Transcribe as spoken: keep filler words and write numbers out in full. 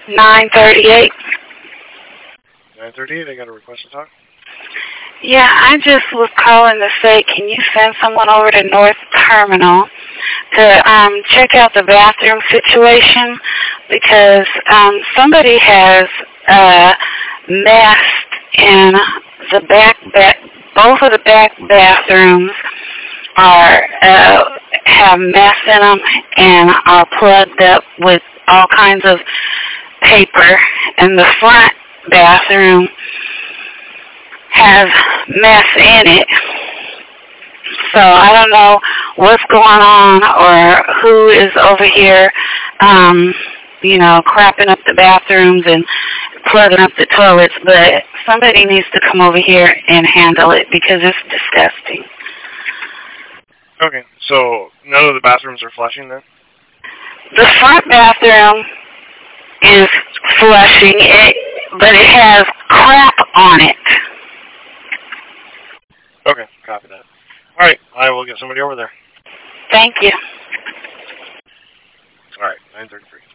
nine thirty-eight. nine thirty-eight, I got a request to talk. Yeah, I just was calling to say, can you send someone over to North Terminal to um, check out the bathroom situation? Because um, somebody has uh, mess in the back, back, both of the back bathrooms are uh, have mess in them and are plugged up with all kinds of paper, and the front bathroom has mess in it. So I don't know what's going on or who is over here, um, you know, crapping up the bathrooms and plugging up the toilets, but somebody needs to come over here and handle it because it's disgusting. Okay, so none of the bathrooms are flushing then? The front bathroom is flushing, it, but it has crap on it. Okay, copy that. All right, I will get somebody over there. Thank you. All right, nine thirty-three.